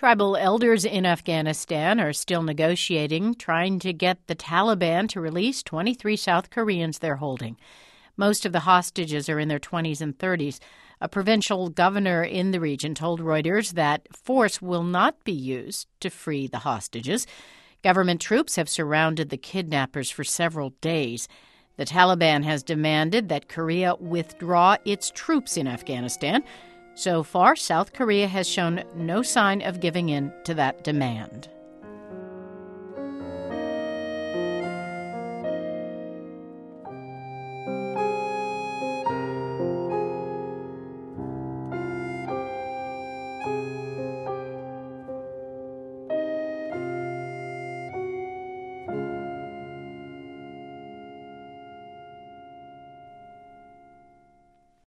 Tribal elders in Afghanistan are still negotiating, trying to get the Taliban to release 23 South Koreans they're holding. Most of the hostages are in their 20s and 30s. A provincial governor in the region told Reuters that force will not be used to free the hostages. Government troops have surrounded the kidnappers for several days. The Taliban has demanded that Korea withdraw its troops in Afghanistan. So far, South Korea has shown no sign of giving in to that demand.